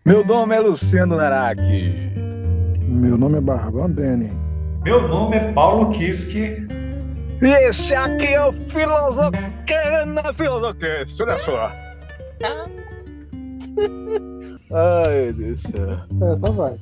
Meu nome é Luciano Naraki. Meu nome é Barbão Dene. Meu nome é Paulo Kiski. E esse aqui é o Filosofia Filosofia. Olha só. Ai, Deus do céu. Tá vai.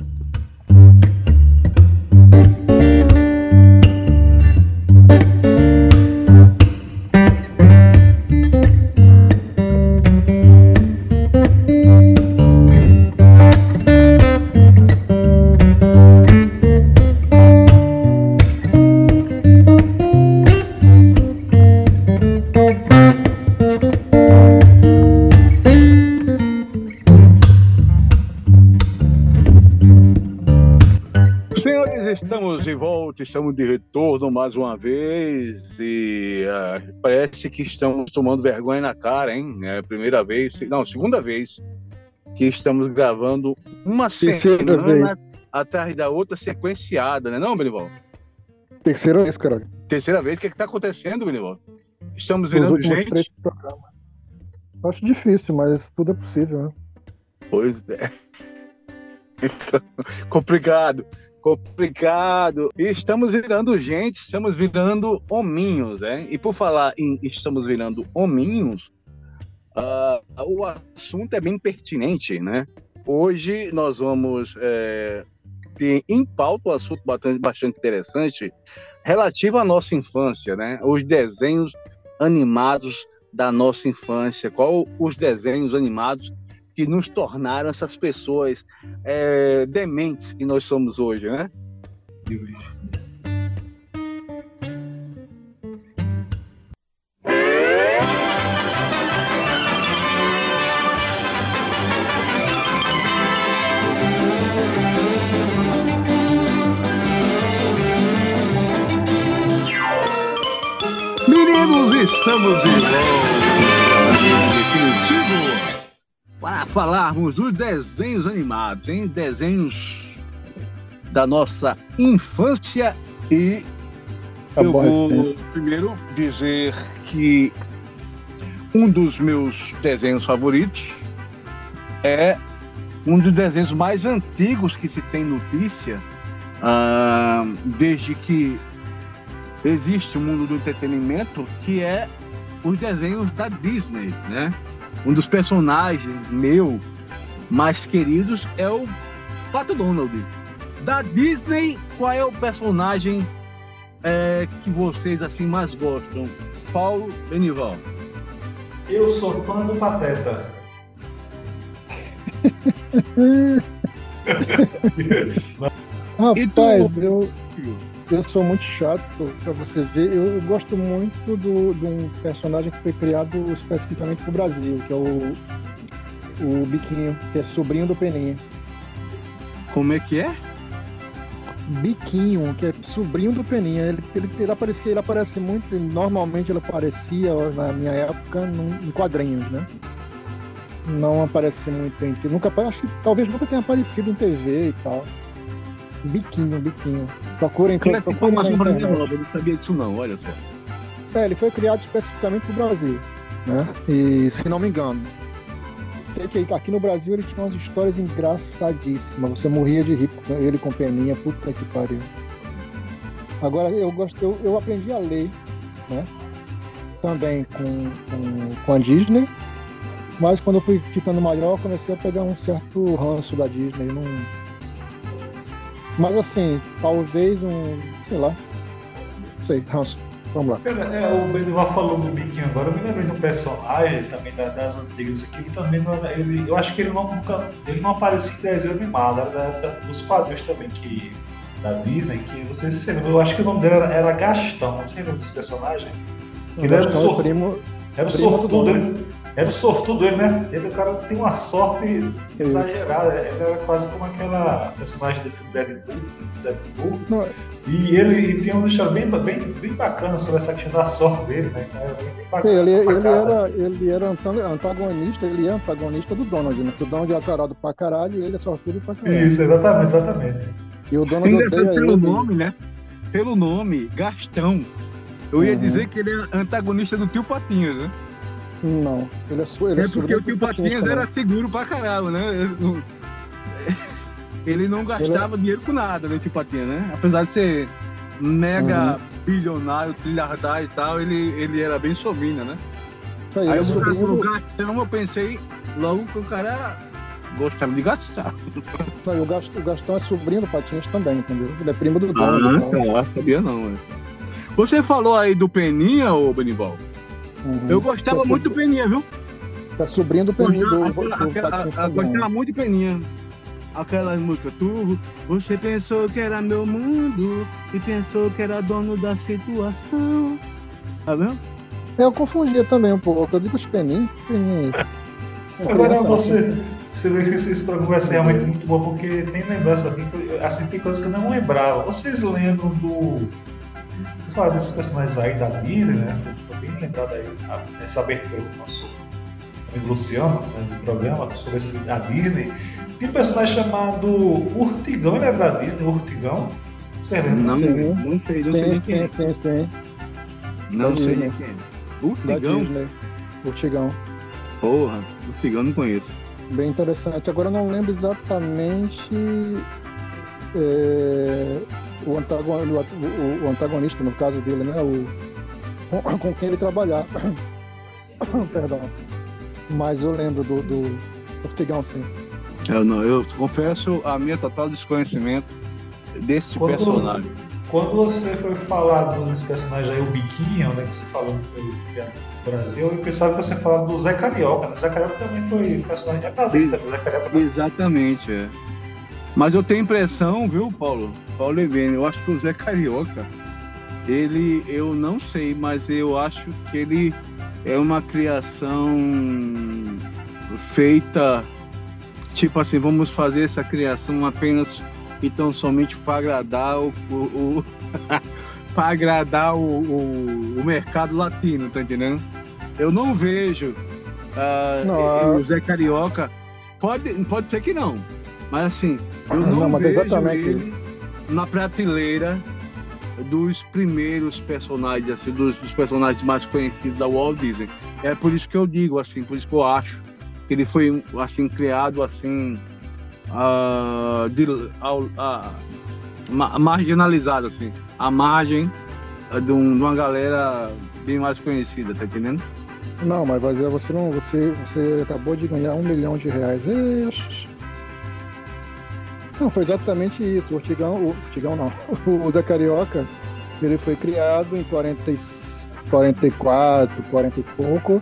Estamos de volta, estamos de retorno mais uma vez e parece que estamos tomando vergonha na cara, hein? É a primeira vez, não, segunda vez que estamos gravando uma semana atrás da outra sequenciada, né não, Benival? Terceira vez, cara. Terceira vez, o que está acontecendo, Benival? Estamos virando gente? Acho difícil, mas tudo é possível, né? Pois é. Então, complicado. E estamos virando gente, estamos virando hominhos, né? E por falar em estamos virando hominhos, o assunto é bem pertinente, né? Hoje nós vamos ter em pauta um assunto bastante interessante relativo à nossa infância, né? Os desenhos animados da nossa infância. Qual os desenhos animados que nos tornaram essas pessoas dementes que nós somos hoje, né? Meninos, estamos de volta, definitivo, para falarmos dos desenhos animados, hein? Desenhos da nossa infância. E eu vou primeiro dizer que um dos meus desenhos favoritos é um dos desenhos mais antigos que se tem notícia, desde que existe o mundo do entretenimento, que é os desenhos da Disney, né? Um dos personagens mais queridos é o Pato Donald. Da Disney, qual é o personagem que vocês assim mais gostam? Paulo, Benival. Eu sou fã do Pateta. Rapaz, eu sou muito chato pra você ver. Eu gosto muito de um personagem que foi criado especificamente pro Brasil, que é o Biquinho, que é sobrinho do Peninha. Como é que é? Biquinho, que é sobrinho do Peninha. Ele aparece muito, normalmente ele aparecia na minha época em quadrinhos, né? Não aparece muito em acho que talvez nunca tenha aparecido em TV e tal. Biquinho. Procurem informação para mim nova, eu não sabia disso não, olha só. Ele foi criado especificamente pro Brasil, né? E se não me engano, sei que aqui no Brasil ele tinha umas histórias engraçadíssimas. Você morria de rir com ele com Peninha, puta que pariu. Agora eu aprendi a ler, né? Também com a Disney, mas quando eu fui ficando maior, eu comecei a pegar um certo ranço da Disney. Mas assim, talvez ranço. Vamos lá. Cara, o Benival falou do Biquinho agora, eu me lembrei de um personagem também das antigas aqui, que também eu acho que ele não aparecia em desenho animado, era dos quadrinhos também, da Disney, que vocês se lembram, eu acho que o nome dele era Gastão, não sei o nome desse personagem. Ele era o sortudo, ele, né? O cara tem uma sorte exagerada. Ele era quase como aquela personagem do filme Deadpool. E ele tem uma história bem bacana sobre essa questão da sorte dele, né? Bem bacana, ele era antagonista, do Donald, né? Porque o Donald é azarado pra caralho e ele é sortudo pra caralho. Isso, exatamente. E o Donald pelo nome, né? Pelo nome, Gastão. Eu ia dizer que ele é antagonista do Tio Patinhas, né? Não, ele é porque o Tio Patinhas era seguro pra caralho, né? ele não gastava dinheiro com nada, né, Tio Patinhas, né? Apesar de ser mega bilionário, trilhardário e tal, ele era bem sobrinho, né? Aí eu no gastão, eu pensei logo que o cara gostava de gastar. O Gastão é sobrinho do Patinhas também, entendeu? Ele é primo do dono. Ah, sabia não, né? Você falou aí do Peninha, ô Benibal? Eu gostava muito do Peninha, viu? Tá sobrinho do Peninha. Gostava muito de Peninha. Aquela música, você pensou que era meu mundo e pensou que era dono da situação. Tá vendo? Eu confundia também um pouco. Eu digo os Peninha. Agora você vê que esse programa vai ser realmente muito bom, porque tem lembrança assim, tem coisas que eu não lembrava. Vocês lembram do... Vocês falaram desses personagens aí da Disney, né? Foi bem lembrado aí nessa abertura do nosso amigo Luciano, né, do programa, sobre a Disney. Tem um personagem chamado Urtigão, ele era da Disney, Urtigão? Você lembra? Não sei nem quem é. Não sei nem quem é. Urtigão. Porra, Urtigão não conheço. Bem interessante. Agora eu não lembro exatamente o antagonista, no caso dele, né? Com quem ele trabalhava. Perdão. Mas eu lembro do Urtigão, sim. Eu confesso a minha total desconhecimento desse personagem. Quando você foi falar desse personagem aí, o Biquinho, né, que você falou no Brasil, eu pensava que você falava do Zé Carioca, né? Zé Carioca também foi personagem etadista, Zé Carioca. Né? Exatamente, é. Mas eu tenho impressão, viu, Paulo e Beni, eu acho que o Zé Carioca, eu não sei, mas eu acho que ele é uma criação feita, tipo assim, vamos fazer essa criação apenas e tão somente para agradar para agradar o mercado latino, tá entendendo? Eu não vejo o Zé Carioca, pode ser que não, mas assim, eu não vejo ele na prateleira dos primeiros personagens, assim, dos personagens mais conhecidos da Walt Disney. É por isso que eu digo, assim, por isso que eu acho que ele foi, assim, criado, assim, marginalizado, assim, à margem de uma galera bem mais conhecida, tá entendendo? Não, mas você acabou de ganhar R$1 milhão. Não, foi exatamente isso. O Urtigão não. O Zé Carioca, ele foi criado em 44, 40 e pouco,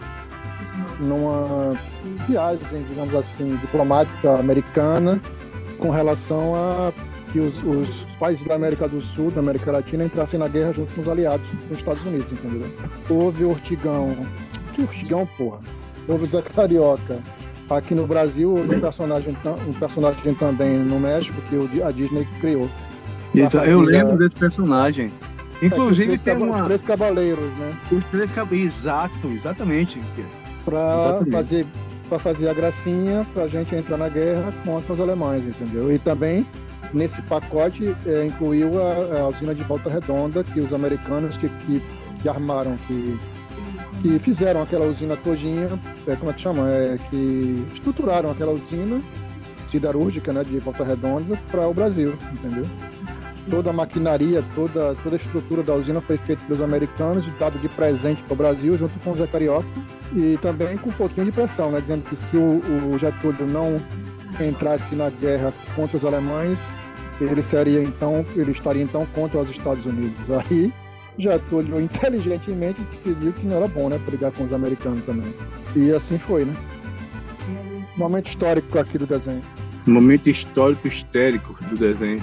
numa viagem, digamos assim, diplomática americana, com relação a que os países da América do Sul, da América Latina, entrassem na guerra junto com os aliados dos Estados Unidos, entendeu? Houve o Urtigão. Que Urtigão, porra? Houve o Zé Carioca. Aqui no Brasil, um personagem também no México, que a Disney criou. Eu lembro desse personagem. Inclusive tem os Três Cavaleiros, né? Os Três Cavaleiros, exatamente. Para fazer a gracinha, pra gente entrar na guerra contra os alemães, entendeu? E também, nesse pacote, incluiu a usina de Volta Redonda, que os americanos que armaram, que fizeram aquela usina todinha, como é que chama? Que estruturaram aquela usina siderúrgica, né, de Volta Redonda para o Brasil, entendeu? Toda a maquinaria, toda a estrutura da usina foi feita pelos americanos, dado de presente para o Brasil, junto com o Zé Carioca, e também com um pouquinho de pressão, né, dizendo que se o Getúlio não entrasse na guerra contra os alemães, ele estaria então contra os Estados Unidos. Aí Getúlio inteligentemente decidiu que não era bom, né, brigar com os americanos também. E assim foi, né? Momento histórico aqui do desenho. Momento histórico histérico do desenho.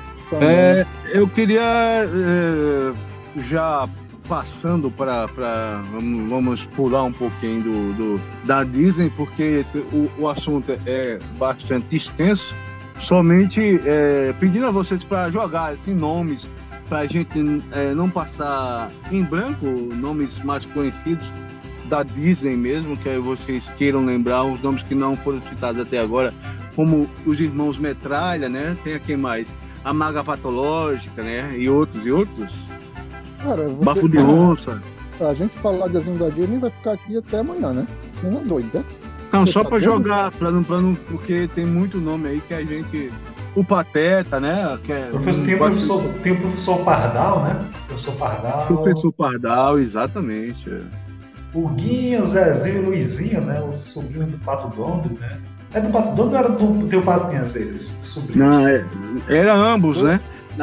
Eu queria, já passando para vamos pular um pouquinho da Disney, porque o assunto é bastante extenso. Somente pedindo a vocês para jogar assim, nomes, para a gente não passar em branco, nomes mais conhecidos da Disney mesmo, que aí vocês queiram lembrar, os nomes que não foram citados até agora, como os Irmãos Metralha, né? Tem aqui mais a Maga Patológica, né? E outros. Cara, Bafo de Onça. A gente falar de desenho da Disney vai ficar aqui até amanhã, né? Não é doido, né? Não, só para jogar, para não, porque tem muito nome aí que a gente o Pateta, né? Que é tem o professor Pardal, né? Professor Pardal, exatamente. O Guinho, o Zezinho e o Luizinho, né? Os sobrinhos do Pato Donald, né? É do Pato Donald ou era do Teu Patinhas eles, os sobrinhos? Não, era ambos, né?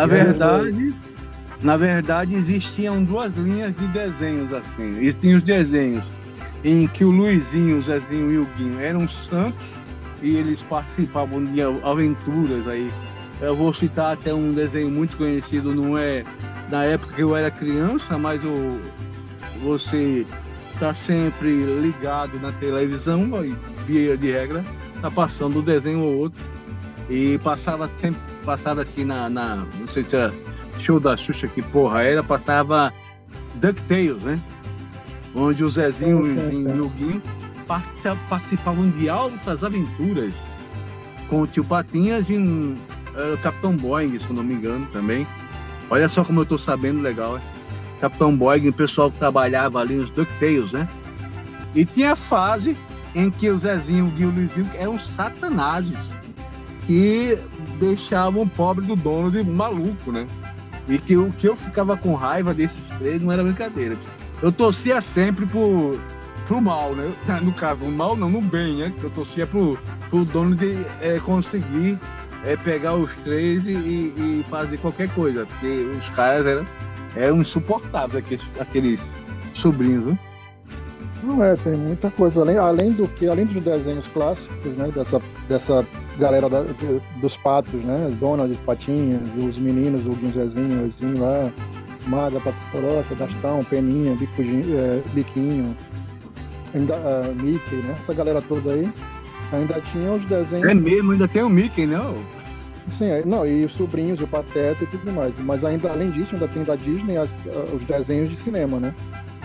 Na verdade, existiam duas linhas de desenhos assim. E tinha os desenhos em que o Luizinho, o Zezinho e o Guinho eram santos e eles participavam de aventuras aí. Eu vou citar até um desenho muito conhecido, não é da época que eu era criança, mas você está sempre ligado na televisão, via de regra, tá passando um desenho ou outro. E passava aqui não sei se era show da Xuxa, que porra era, passava DuckTales, né? Onde o Zezinho e o Guinho participavam de altas aventuras com o Tio Patinhas e o Capitão Boing, se eu não me engano, também. Olha só como eu tô sabendo, legal, né? Capitão Boing, o pessoal que trabalhava ali nos DuckTales, né? E tinha a fase em que o Zezinho, o Guinho e o Luizinho eram satanazes, que deixavam o pobre do Donald maluco, né? E que o que eu ficava com raiva desses três não era brincadeira. Eu torcia sempre pro mal, né? No caso, o mal não, no bem, né? Eu torcia pro Donald conseguir pegar os três e fazer qualquer coisa, porque os caras eram insuportáveis, aqueles sobrinhos, né? Não tem muita coisa. Além dos desenhos clássicos, né? Dessa galera dos patos, né? Donald, Patinhas, os meninos, o Guinho, Zezinho lá, Maga, Pato, Gastão, Peninha, Biquinho, ainda, Mickey, né? Essa galera toda aí. Ainda tinha os desenhos. É mesmo, ainda tem o Mickey, não? Sim, não, e os sobrinhos, o Pateta e tudo mais. Mas ainda, além disso, ainda tem da Disney os desenhos de cinema, né?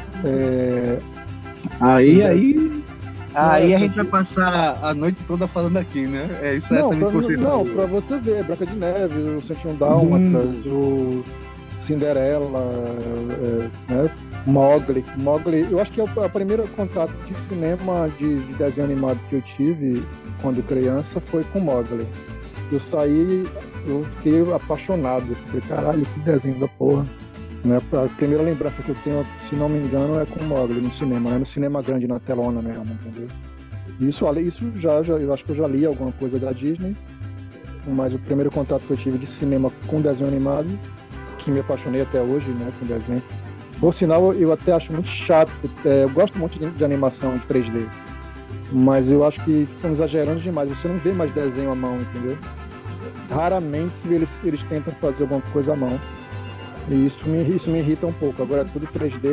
Aí a gente vai passar a noite toda falando aqui, né? Isso é também que você falou. Não, pra você ver, Branca de Neve, o 101 Dálmatas, o Cinderela, né? Mowgli, eu acho que é o primeiro contato de cinema de desenho animado que eu tive quando criança foi com Mowgli. Eu fiquei apaixonado, eu falei, caralho, que desenho da porra. Né? A primeira lembrança que eu tenho, se não me engano, é com Mowgli no cinema, né? No cinema grande, na telona mesmo, entendeu? Isso já, eu acho que eu já li alguma coisa da Disney, mas o primeiro contato que eu tive de cinema com desenho animado, que me apaixonei até hoje, né, com desenho. Por sinal, eu até acho muito chato, eu gosto muito de animação em 3D, mas eu acho que estão exagerando demais, você não vê mais desenho à mão, entendeu? Raramente eles tentam fazer alguma coisa à mão, e isso me irrita um pouco. Agora é tudo 3D,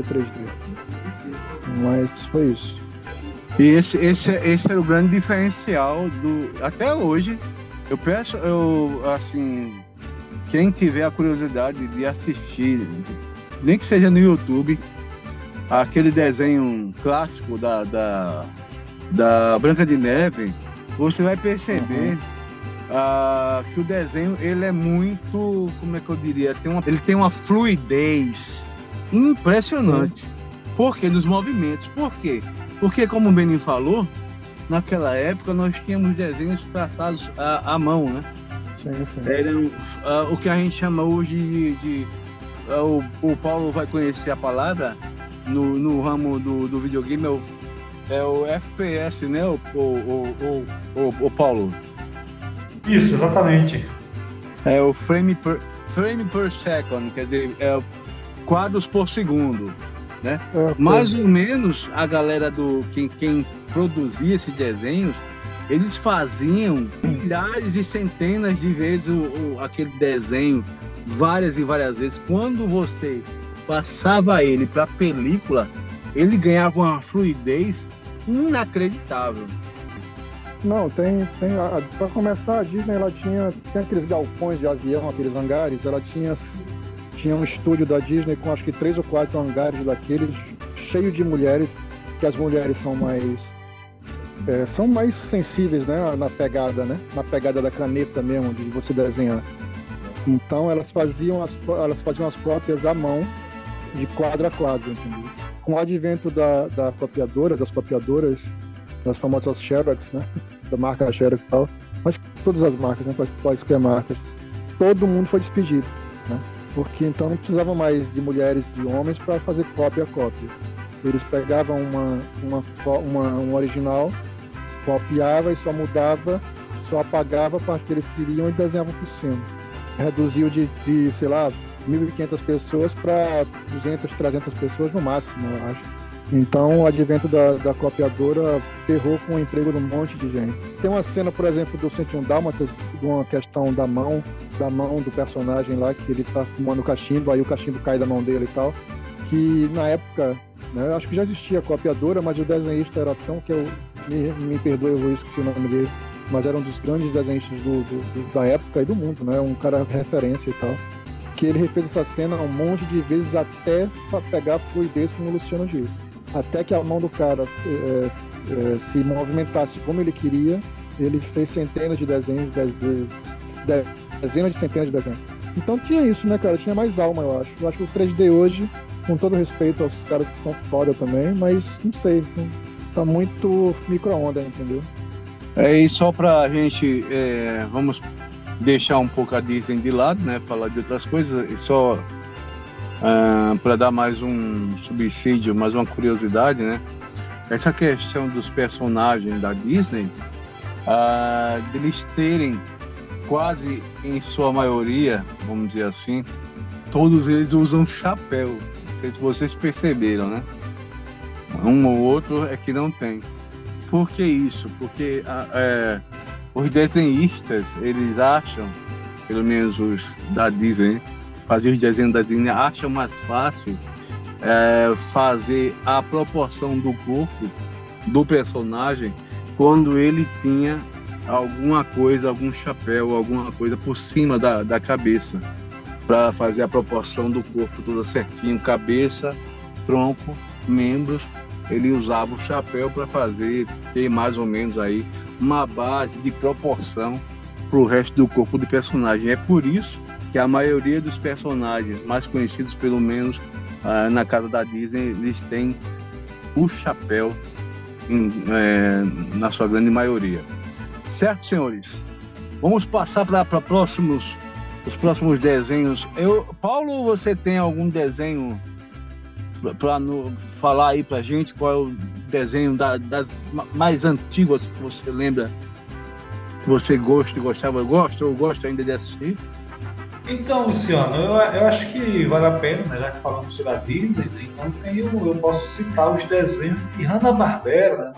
mas foi isso. E esse é o grande diferencial até hoje. Assim, quem tiver a curiosidade de assistir, nem que seja no YouTube, aquele desenho clássico da Branca de Neve, você vai perceber que o desenho, ele é muito, como é que eu diria, ele tem uma fluidez impressionante. Por quê? Nos movimentos. Por quê? Porque, como o Benin falou, naquela época nós tínhamos desenhos traçados à mão, né? Sim. Eram o que a gente chama hoje o Paulo vai conhecer a palavra no ramo do videogame, é o FPS, né, o Paulo? Isso, exatamente. É o frame per second, quer dizer, quadros por segundo, né? Mais ou menos a galera quem produzia esses desenhos, eles faziam milhares e centenas de vezes aquele desenho várias e várias vezes. Quando você passava ele para película, ele ganhava uma fluidez inacreditável. Não, para começar, a Disney, ela tinha aqueles galpões de avião, aqueles hangares, ela tinha um estúdio da Disney com acho que 3 ou 4 hangares daqueles, cheio de mulheres, que as mulheres são mais sensíveis, né, na pegada da caneta mesmo, de você desenhar. Então elas faziam as cópias à mão, de quadro a quadro, entendeu? Com o advento das copiadoras, das famosas Xerox, né, da marca Xerox e tal, mas todas as marcas, né, quaisquer marcas, todo mundo foi despedido, né? Porque então não precisava mais de mulheres e de homens para fazer cópia a cópia. Eles pegavam um original, copiava e só mudava, só apagava a parte que eles queriam e desenhavam por cima. Reduziu de sei lá, 1.500 pessoas para 200, 300 pessoas no máximo, eu acho. Então o advento da copiadora ferrou com o emprego de um monte de gente. Tem uma cena, por exemplo, do 101 Dálmatas, de uma questão da mão do personagem lá, que ele tá fumando cachimbo, aí o cachimbo cai da mão dele e tal, que na época, né, eu acho que já existia a copiadora, mas o desenhista era tão que me perdoe, eu esqueci o nome dele, mas era um dos grandes desenhistas da época e do mundo, né, um cara referência e tal, que ele refez essa cena um monte de vezes até para pegar a fluidez, como o Luciano disse. Até que a mão do cara se movimentasse como ele queria, ele fez centenas de desenhos, dezenas de centenas de desenhos. Então tinha isso, né, cara? Tinha mais alma, eu acho. Eu acho que o 3D hoje, com todo respeito aos caras que são foda também, mas não sei, tá muito micro-onda, entendeu? E só pra gente, vamos deixar um pouco a Disney de lado, né? Falar de outras coisas, e só para dar mais um subsídio, mais uma curiosidade, né? Essa questão dos personagens da Disney, deles terem quase em sua maioria, vamos dizer assim, todos eles usam chapéu. Não sei se vocês perceberam, né? Um ou outro é que não tem. Por que isso? Porque os desenhistas, eles acham, pelo menos os da Disney, fazer os desenhos da Disney, acham mais fácil fazer a proporção do corpo do personagem quando ele tinha alguma coisa, algum chapéu, alguma coisa por cima da cabeça, para fazer a proporção do corpo toda certinho, cabeça, tronco, membros. Ele usava o chapéu para ter mais ou menos aí uma base de proporção para o resto do corpo do personagem. É por isso que a maioria dos personagens mais conhecidos, pelo menos na casa da Disney, eles têm o chapéu na sua grande maioria. Certo, senhores? Vamos passar para os próximos desenhos. Paulo, você tem algum desenho para falar aí pra gente? Qual é o desenho das mais antigas que você lembra, que você gosta ainda de assistir? Então, Luciano, eu acho que vale a pena, né, já que falamos sobre a Disney, né, então eu posso citar os desenhos de Hanna-Barbera,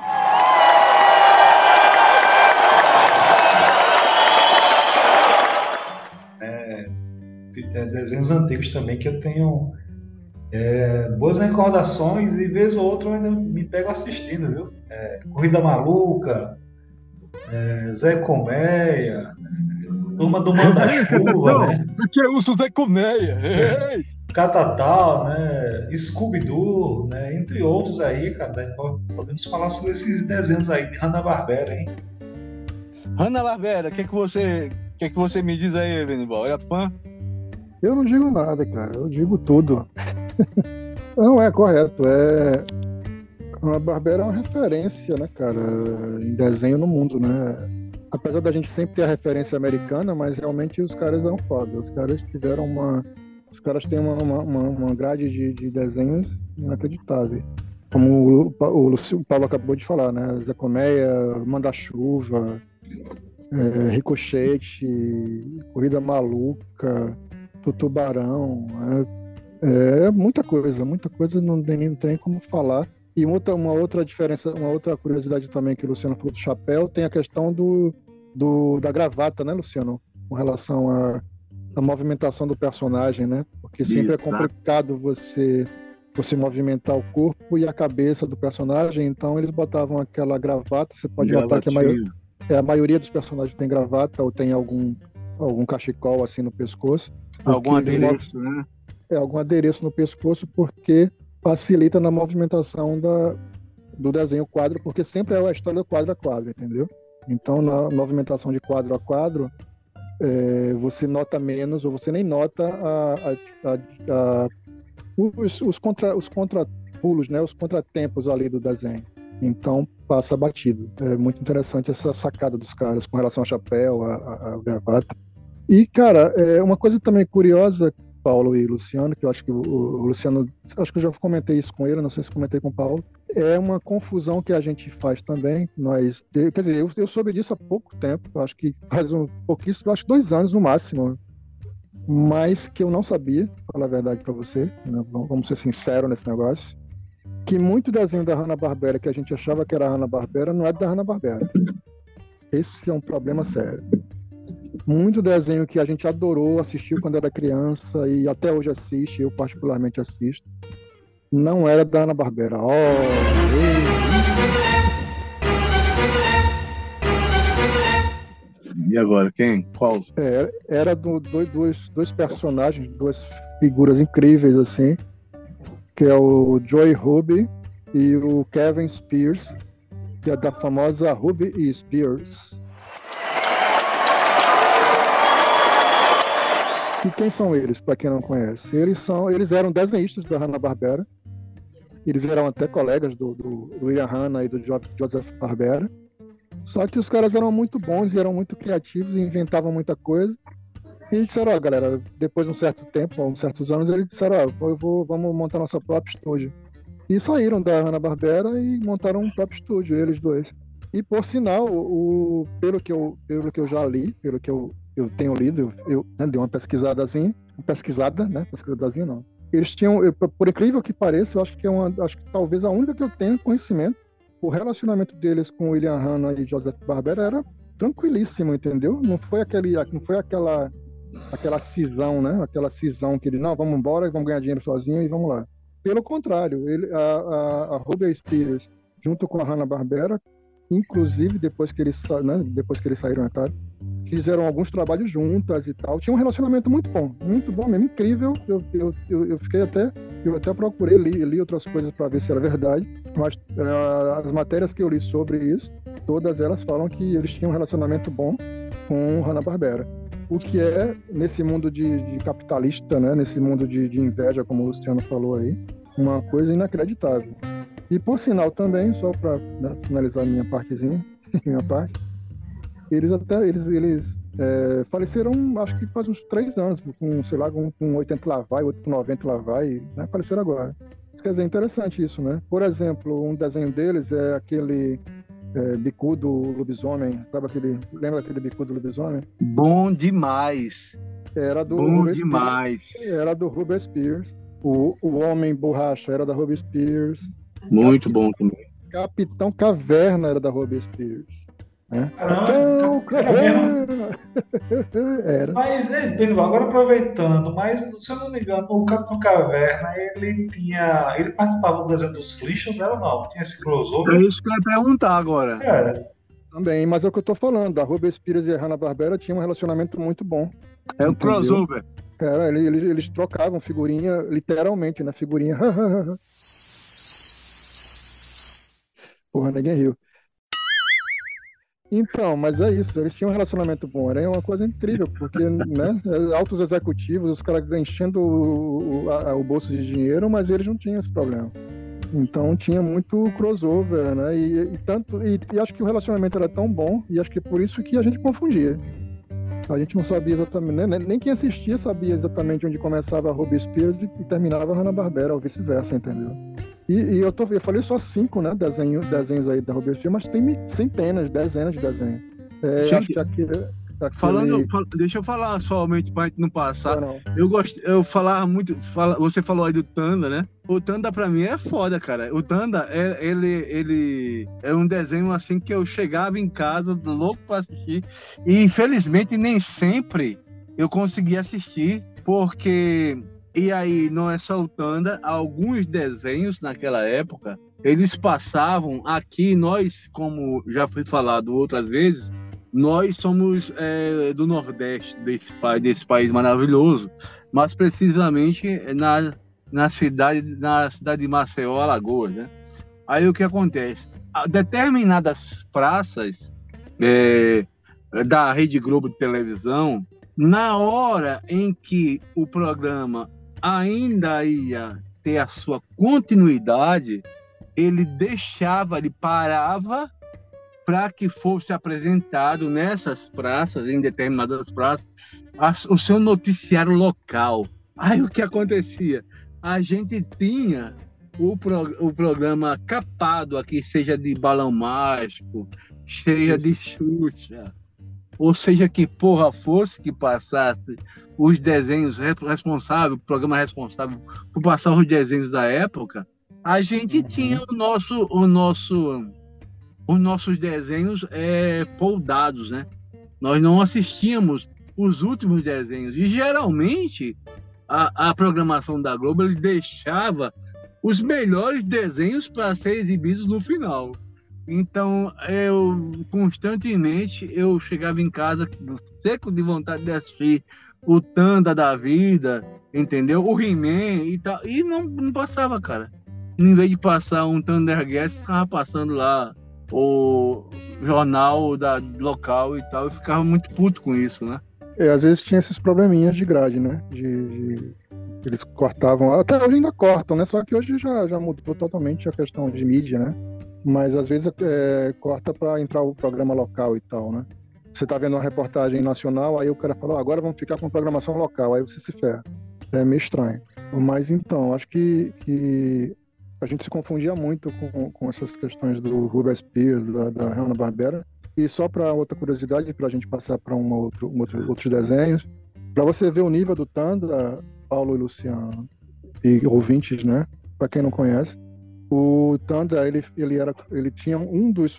né? Desenhos antigos também que eu tenho boas recordações, e vez ou outra eu ainda me pego assistindo, viu? Corrida Maluca, Zé Colmeia, Turma do Manda-Chuva, né? Porque eu uso Zé Colmeia. Catatal, né? Scooby-Doo, né? Entre outros aí, cara. Podemos falar sobre esses desenhos aí de Hanna-Barbera, hein? Hanna-Barbera, o que você me diz aí, Venibal? É fã? Eu não digo nada, cara. Eu digo tudo. Não, é correto. Hanna-Barbera é uma referência, né, cara, em desenho no mundo, né? Apesar da gente sempre ter a referência americana, mas realmente os caras eram foda. Os caras têm uma grade de desenhos inacreditável. Como o Paulo acabou de falar, né? Zé Colmeia, Manda-Chuva, Ricochete, Corrida Maluca, Tubarão. Muita coisa, não tem como falar. E uma outra diferença, uma outra curiosidade também que o Luciano falou do chapéu, tem a questão da gravata, né, Luciano? Com relação à movimentação do personagem, né? Porque sempre é complicado você movimentar o corpo e a cabeça do personagem, então eles botavam aquela gravata. Você pode notar que a maioria dos personagens tem gravata ou tem algum cachecol assim no pescoço. Algum adereço, né? Algum adereço no pescoço, porque facilita na movimentação do desenho quadro, porque sempre é a história do quadro a quadro, entendeu? Então, na movimentação de quadro a quadro, você nota menos, ou você nem nota os contrapulos, né? Os contratempos ali do desenho. Então passa batido. É muito interessante essa sacada dos caras com relação ao chapéu, a gravata. E, cara, uma coisa também curiosa, Paulo e Luciano, que eu acho que o Luciano, acho que eu já comentei isso com ele, não sei se comentei com o Paulo, é uma confusão que a gente faz também. Quer dizer, eu soube disso há pouco tempo, acho que faz pouquíssimo, acho que 2 anos no máximo, mas que eu não sabia, pra falar a verdade para vocês, né? Vamos ser sinceros nesse negócio, que muito desenho da Hanna-Barbera que a gente achava que era Hanna-Barbera não é da Hanna-Barbera. Esse é um problema sério. Muito desenho que a gente adorou, assistiu quando era criança e até hoje assiste, eu particularmente assisto, não era da Hanna-Barbera. E agora, quem? Qual? Era dois personagens, 2 figuras incríveis, assim, que é o Joey Ruby e o Kevin Spears, que é da famosa Ruby e Spears. E quem são eles, para quem não conhece? Eles eram desenhistas da Hanna-Barbera. Eles eram até colegas do William Hanna e do Joseph Barbera. Só que os caras eram muito bons e eram muito criativos e inventavam muita coisa. E disseram, galera, depois de um certo tempo, uns certos anos, eles disseram, vamos montar nossa própria estúdio. E saíram da Hanna-Barbera e montaram um próprio estúdio, eles dois. E por sinal, pelo que eu já li, pelo que eu tenho lido, eu dei uma pesquisadazinha, pesquisadazinha não. Eles tinham, por incrível que pareça, eu acho que talvez a única que eu tenho conhecimento, o relacionamento deles com William Hanna e Joseph Barbera era tranquilíssimo, entendeu? Não foi aquela cisão, né? Aquela cisão que ele, não, vamos embora, vamos ganhar dinheiro sozinho e vamos lá. Pelo contrário, a Ruby Spears, junto com a Hanna-Barbera, inclusive depois que eles saíram, é claro, fizeram alguns trabalhos juntas e tal. Tinha um relacionamento muito bom mesmo, incrível. Eu até procurei, li outras coisas para ver se era verdade, mas as matérias que eu li sobre isso, todas elas falam que eles tinham um relacionamento bom com Hanna-Barbera. O que é, nesse mundo de capitalista, né, nesse mundo de inveja, como o Luciano falou aí, uma coisa inacreditável. E por sinal também, só para finalizar minha parte, eles faleceram, acho que faz uns 3 anos, com 80 lá vai, outro com 90 lá vai, né, faleceram agora. Quer dizer, interessante isso, né? Por exemplo, um desenho deles é aquele Bicudo Lobisomem, lembra daquele Bicudo Lobisomem? Bom demais! Era do Bom demais! Era do Ruby Spears. O Homem Borracha era da Ruby Spears. Muito bom também. Capitão Caverna era da Ruby Spears. Caramba, era. Mas, agora aproveitando, mas se eu não me engano, o Capitão Caverna, ele participava do desenho dos Flintstones, não era não? Tinha esse crossover? É isso que eu ia perguntar agora. Também, mas é o que eu tô falando, a Ruby Spears e a Hanna-Barbera tinham um relacionamento muito bom. É o crossover. Eles trocavam figurinha, literalmente, né? Figurinha. Porra, ninguém riu. Então, mas é isso, eles tinham um relacionamento bom, era uma coisa incrível, porque, né, altos executivos, os caras enchendo o bolso de dinheiro, mas eles não tinham esse problema. Então tinha muito crossover, né, e acho que o relacionamento era tão bom, e acho que é por isso que a gente confundia. A gente não sabia exatamente, né, nem quem assistia sabia exatamente onde começava a Ruby Spears e terminava a Hanna-Barbera, ou vice-versa, entendeu? E eu falei só 5, né, desenhos aí da Ruby Spears, mas tem centenas, dezenas de desenhos. Acho que aquele... Deixa eu falar somente para a gente não passar. Não. Eu falava muito. Você falou aí do Tanda, né? O Tanda pra mim é foda, cara. O Tanda, ele é um desenho assim que eu chegava em casa louco pra assistir. E infelizmente nem sempre eu conseguia assistir, porque. E aí, não é só o Tanda, alguns desenhos naquela época, eles passavam aqui, nós, como já foi falado outras vezes, nós somos do Nordeste, desse país maravilhoso, mas precisamente na cidade de Maceió, Alagoas, né? Aí o que acontece? Determinadas praças da Rede Globo de televisão, na hora em que o programa ainda ia ter a sua continuidade, ele deixava, ele parava para que fosse apresentado nessas praças, em determinadas praças, o seu noticiário local. Aí o que acontecia? A gente tinha o programa capado aqui, seja de Balão Mágico, seja de Xuxa, ou seja que porra fosse que passasse os desenhos responsáveis, o programa responsável por passar os desenhos da época, a gente tinha os nossos desenhos poldados, né? Nós não assistíamos os últimos desenhos. E geralmente a programação da Globo ele deixava os melhores desenhos para ser exibidos no final. Então, constantemente eu chegava em casa seco de vontade de assistir o Tanda da vida, entendeu? O He-Man e tal. E não passava, cara. Em vez de passar um Thundercats, estava passando lá o jornal local e tal. Eu ficava muito puto com isso, né? Às vezes tinha esses probleminhas de grade, né? Eles cortavam, até hoje ainda cortam, né? Só que hoje já mudou totalmente a questão de mídia, né? Mas às vezes corta para entrar o programa local e tal, né? Você tá vendo uma reportagem nacional, aí o cara fala, agora vamos ficar com programação local, aí você se ferra. É meio estranho. Mas então, acho que a gente se confundia muito com essas questões do Rubens Spears, da Hanna-Barbera. E só para outra curiosidade, para a gente passar para outros desenhos, para você ver o nível do Tanda, Paulo e Luciano, e ouvintes, né? Para quem não conhece, o Tanda, ele tinha um dos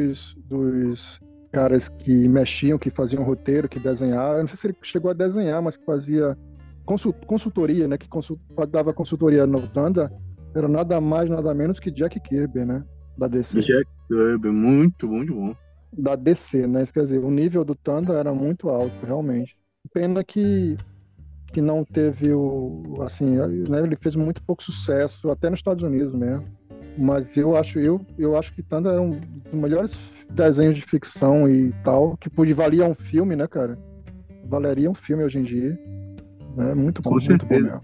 caras que mexiam, que faziam roteiro, que desenhava. Eu não sei se ele chegou a desenhar, mas que fazia consultoria, né? Que dava consultoria no Tanda. Era nada mais, nada menos que Jack Kirby, né? Da DC. Jack Kirby, muito, muito bom. Da DC, né? Quer dizer, o nível do Tanda era muito alto, realmente. Pena que não teve assim, né? Ele fez muito pouco sucesso, até nos Estados Unidos mesmo. Mas eu acho que Tanda era um dos melhores desenhos de ficção e tal, que valia um filme, né, cara? Valeria um filme hoje em dia. Né? Muito bom, muito bom mesmo.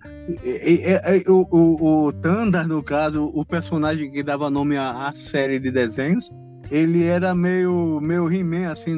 O Tanda, no caso, o personagem que dava nome à série de desenhos, ele era meio He-Man, assim,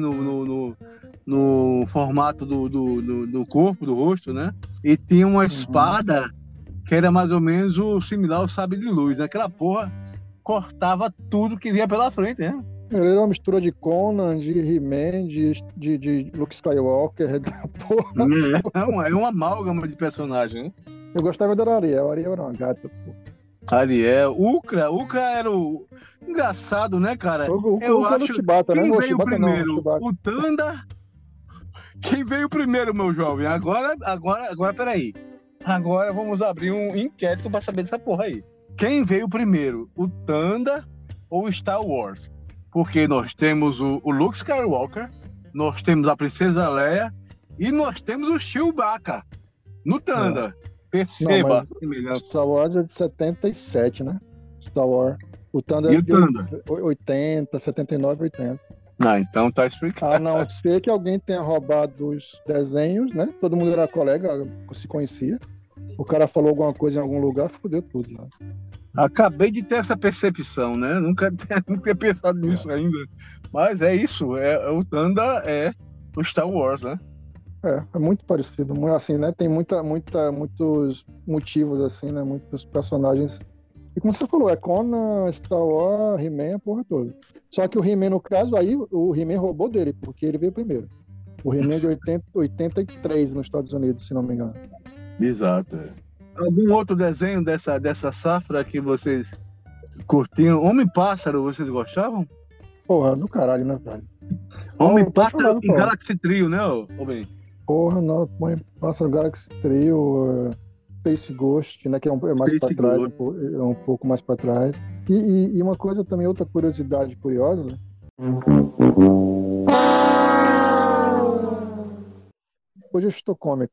no formato do corpo, do rosto, né? E tinha uma espada que era mais ou menos similar ao sabre de luz, né? Aquela porra cortava tudo que via pela frente, né? Ele era uma mistura de Conan, de He-Man, de Luke Skywalker, da porra. É uma amálgama de personagem, né? Eu gostava da Ariel era uma gata, pô. Ariel, Ukra era o engraçado, né, cara? Eu acho Chibata, quem né? veio Chibata primeiro, não, o Tanda. Quem veio primeiro, meu jovem? Agora, peraí. Agora vamos abrir um inquérito pra saber dessa porra aí. Quem veio primeiro, o Tanda ou o Star Wars? Porque nós temos o Luke Skywalker, nós temos a Princesa Leia e nós temos o Chewbacca no Tanda. Perceba a semelhança. Star Wars é de 77, né? Star Wars. O Tanda E é o de Tanda? 80, 79, 80. Então tá explicado. A não ser que alguém tenha roubado os desenhos, né? Todo mundo era colega, se conhecia. O cara falou alguma coisa em algum lugar, fodeu tudo, né? Acabei de ter essa percepção, né? Nunca tinha pensado nisso ainda. Mas é isso. O Tanda é o Star Wars, né? É muito parecido. Assim, né? Tem muitos motivos, assim, né? Muitos personagens. E como você falou, é Conan, Star Wars, He-Man, a porra toda. Só que o He-Man, no caso, aí o He-Man roubou dele, porque ele veio primeiro. O He-Man é de 83 nos Estados Unidos, se não me engano. Exato. Algum outro desenho dessa safra que vocês curtiam? Homem-Pássaro, vocês gostavam? Porra, do caralho, né, velho? Homem-Pássaro e Galaxy Trio, né, ô Ben? Porra, não, Homem-Pássaro, Galaxy Trio, Space Ghost, né, que é mais pra trás, é um pouco mais pra trás. E uma coisa também, outra curiosidade curiosa. Hoje eu estou cômico.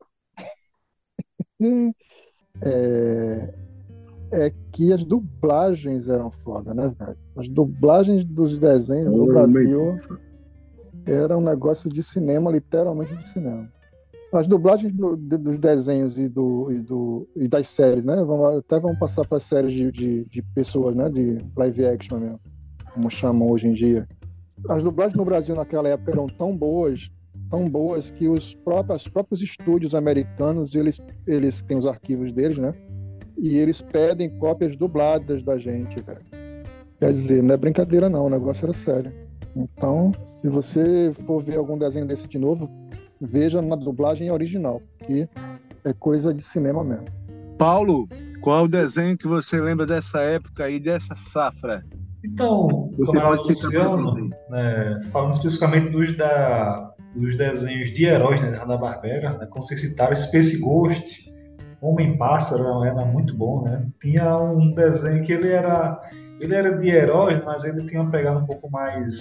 É que as dublagens eram foda, né, velho? As dublagens dos desenhos no Brasil era um negócio de cinema, literalmente de cinema. As dublagens dos desenhos e das séries, né? Vamos passar para as séries de pessoas, né? De live action mesmo, como chamam hoje em dia. As dublagens no Brasil naquela época eram tão boas que os próprios estúdios americanos, eles têm os arquivos deles, né? E eles pedem cópias dubladas da gente, velho. Quer dizer, não é brincadeira não, o negócio era sério. Então, se você for ver algum desenho desse de novo, veja na dublagem original, porque é coisa de cinema mesmo. Paulo, qual é o desenho que você lembra dessa época aí, dessa safra? Então, Você como era pode citar pra Luciano, né, falando especificamente dos desenhos de heróis, né, da Hanna-Barbera, né, como vocês citaram, Space Ghost, Homem-Pássaro era muito bom, né? Tinha um desenho que ele era de heróis, mas ele tinha uma pegada um pouco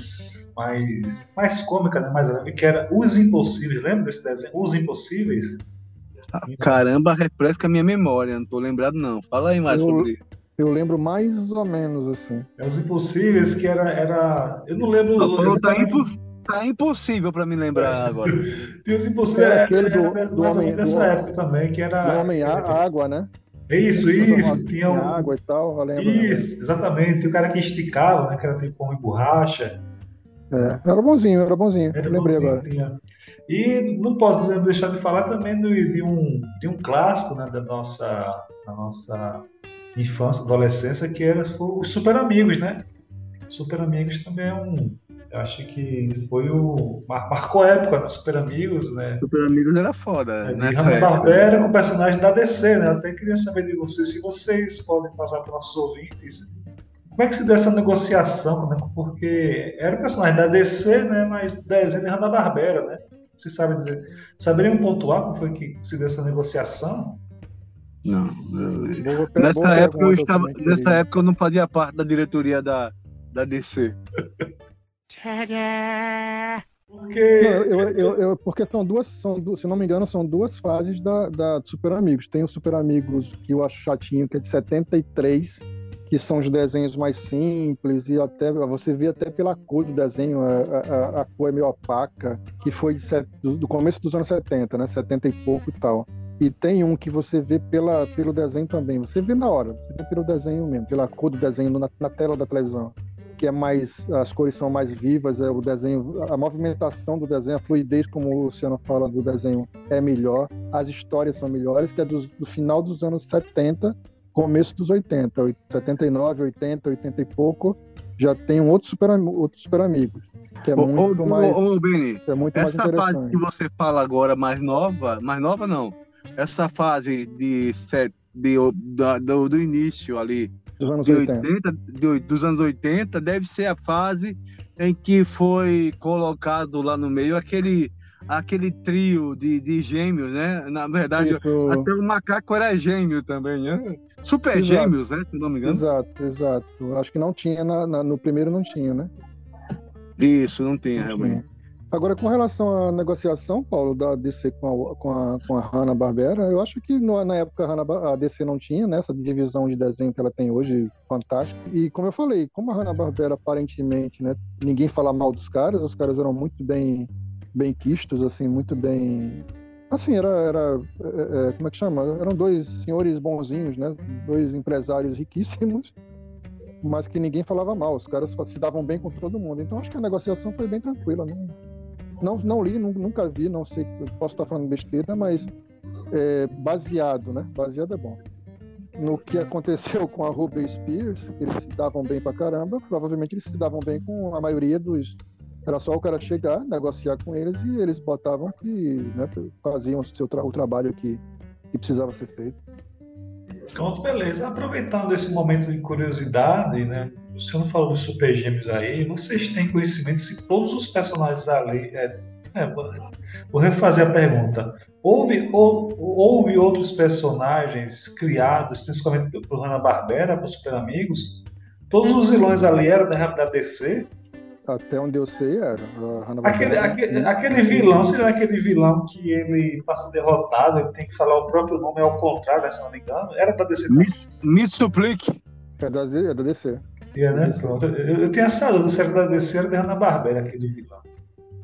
mais cômica, né? Mais leve, que era Os Impossíveis. Lembra desse desenho? Os Impossíveis? Caramba, refresca a minha memória, não tô lembrado não. Fala aí mais sobre isso. Eu lembro mais ou menos assim. Os Impossíveis, que era... Eu não lembro exatamente. Tá impossível pra me lembrar agora. Tem Os Impossíveis, era aquele do mais ou menos dessa época também, que era... Do Homem-Água, né? Isso. Tinha água e tal, eu lembro. Isso, exatamente. Tem o cara que esticava, né? Que era tipo Homem Borracha. Era bonzinho. Lembrei agora. Tinha. E não posso deixar de falar também de um clássico, né, da nossa infância, adolescência, que era os Super Amigos, né? Super Amigos também eu acho que marcou a época, né? Super Amigos, né? Super Amigos era foda. De Hanna-Barbera com personagem da DC, né? Eu até queria saber de vocês, se vocês podem passar para os nossos ouvintes, como é que se deu essa negociação, né? Porque era personagem da DC, né? Mas desenho de Hanna-Barbera, né? Vocês saberiam pontuar como foi que se deu essa negociação? Não. Nessa época eu não fazia parte da diretoria da DC. Porque são duas, se não me engano, são duas fases da Super Amigos. Tem o Super Amigos, que eu acho chatinho, que é de 73, que são os desenhos mais simples, e até você vê até pela cor do desenho, a cor é meio opaca, que foi do começo dos anos 70, né? 70 e pouco e tal. E tem um que você vê pelo desenho também. Você vê na hora, você vê pelo desenho mesmo, pela cor do desenho na tela da televisão. Que é as cores são mais vivas, o desenho, a movimentação do desenho, a fluidez, como o Luciano fala, do desenho é melhor, as histórias são melhores, que é do final dos anos 70, começo dos 80, 79, 80, 80 e pouco, já tem um outro Super Amigos, que é muito mais... Beni, é muito essa mais interessante. Fase que você fala agora, mais nova não, essa fase do início ali, dos anos 80. Dos anos 80, deve ser a fase em que foi colocado lá no meio aquele trio de gêmeos, né? Na verdade, até o macaco era gêmeo também, né? Super Gêmeos, né? Se não me engano. Exato. Acho que não tinha, no primeiro não tinha, né? Isso, não tinha, realmente. Agora, com relação à negociação, Paulo, da DC com a Hanna-Barbera, eu acho que na época a DC não tinha, né, essa divisão de desenho que ela tem hoje, fantástica. E como eu falei, como a Hanna-Barbera aparentemente, né, ninguém fala mal dos caras, os caras eram muito bem quistos, assim, muito bem... Assim, como é que chama? Eram dois senhores bonzinhos, né, dois empresários riquíssimos, mas que ninguém falava mal, os caras se davam bem com todo mundo. Então acho que a negociação foi bem tranquila, não li, nunca vi, não sei, posso estar falando besteira, mas baseado, né? Baseado é bom. No que aconteceu com a Ruby Spears, eles se davam bem pra caramba, provavelmente eles se davam bem com a maioria era só o cara chegar, negociar com eles e eles botavam que, né, faziam o trabalho que precisava ser feito. Pronto, beleza. Aproveitando esse momento de curiosidade, né? O senhor não falou dos Super Gêmeos aí, vocês têm conhecimento se todos os personagens ali... vou refazer a pergunta. Houve outros personagens criados, principalmente por Hanna-Barbera, por Super Amigos? Todos os vilões ali eram da DC? Até onde eu sei era. Aquele vilão, seria aquele vilão que ele passa derrotado, ele tem que falar o próprio nome ao contrário, né, se não me engano. Era da DC? Me suplique. É da DC. Né? Pronto. Eu tenho essa dúvida, se era da DC ou da Hanna-Barbera, aquele vilão.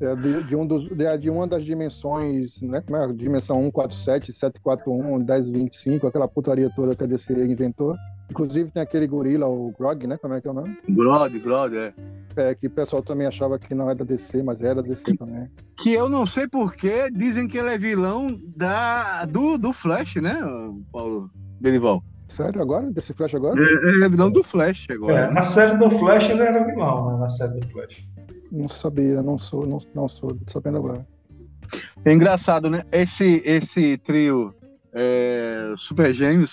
de uma das dimensões, né? Como é? Dimensão 147, 741, 1025, aquela putaria toda que a DC inventou. Inclusive tem aquele gorila, o Grog, né? Como é que é o nome? Grog, é. Que o pessoal também achava que não é da DC, mas é da DC também. Que eu não sei porquê, dizem que ele é vilão do Flash, né, Paulo Berival? Sério, agora? Desse Flash agora? Ele é vilão do Flash agora. Na série do Flash ele era vilão, né? Na série do Flash. Não sabia, não sou, tô sabendo agora. É engraçado, né? Esse trio Super Gêmeos